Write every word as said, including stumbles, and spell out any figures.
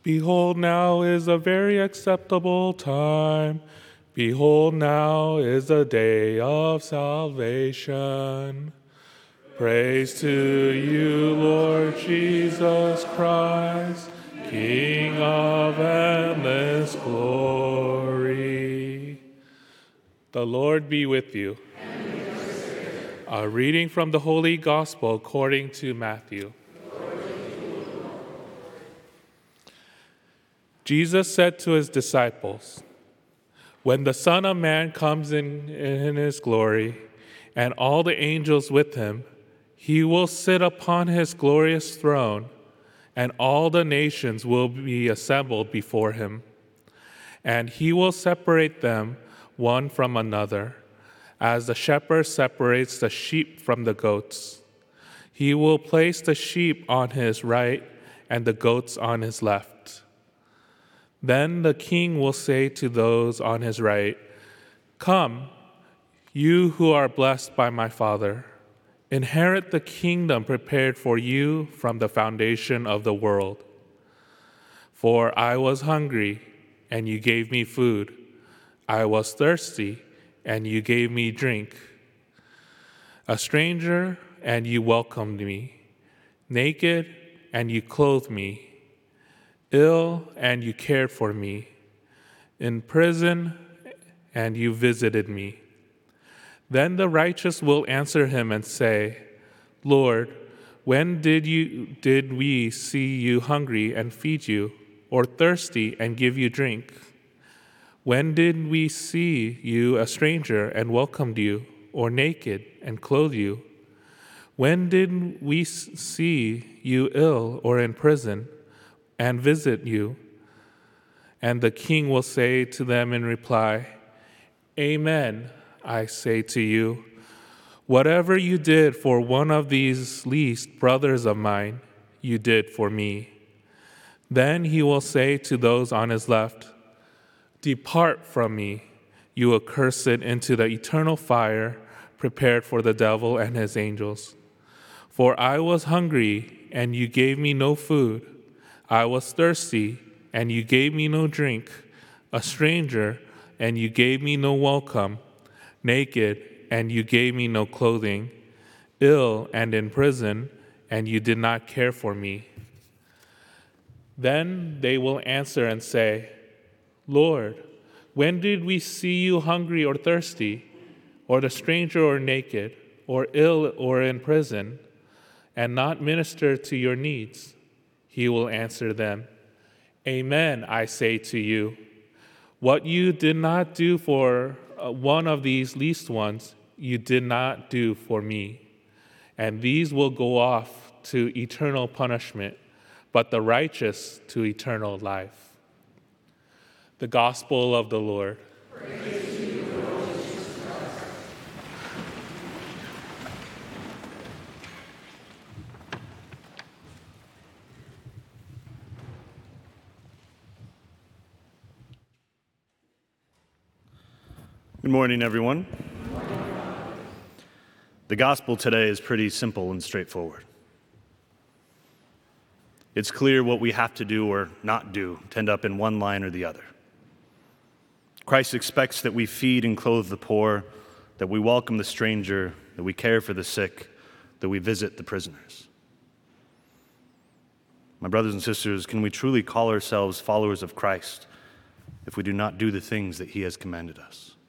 Behold, now is a very acceptable time. Behold, now is the day of salvation. Praise to you, Lord Jesus Christ, King of endless glory. The Lord be with you. And with your spirit. A reading from the Holy Gospel according to Matthew. Jesus said to his disciples, "When the Son of Man comes in, in his glory, and all the angels with him, he will sit upon his glorious throne, and all the nations will be assembled before him. And he will separate them one from another, as the shepherd separates the sheep from the goats. He will place the sheep on his right and the goats on his left. Then the king will say to those on his right, 'Come, you who are blessed by my Father, inherit the kingdom prepared for you from the foundation of the world. For I was hungry, and you gave me food. I was thirsty, and you gave me drink. A stranger, and you welcomed me. Naked, and you clothed me. Ill, and you cared for me. In prison, and you visited me.' Then the righteous will answer him and say, 'Lord, when did you did we see you hungry and feed you, or thirsty and give you drink? When did we see you a stranger and welcomed you, or naked and clothed you? When did we see you ill or in prison and visit you?' And the king will say to them in reply, 'Amen, I say to you, whatever you did for one of these least brothers of mine, you did for me.' Then he will say to those on his left, 'Depart from me, you accursed, into the eternal fire prepared for the devil and his angels. For I was hungry, and you gave me no food. I was thirsty, and you gave me no drink. A stranger, and you gave me no welcome. Naked, and you gave me no clothing. Ill and in prison, and you did not care for me.' Then they will answer and say, 'Lord, when did we see you hungry or thirsty, or the stranger or naked, or ill or in prison, and not minister to your needs?' He will answer them, 'Amen, I say to you, what you did not do for one of these least ones, you did not do for me.' And these will go off to eternal punishment, but the righteous to eternal life." The Gospel of the Lord. Praise to you, Lord Jesus Christ. Good morning, everyone. The gospel today is pretty simple and straightforward. It's clear what we have to do or not do to end up in one line or the other. Christ expects that we feed and clothe the poor, that we welcome the stranger, that we care for the sick, that we visit the prisoners. My brothers and sisters, can we truly call ourselves followers of Christ if we do not do the things that he has commanded us?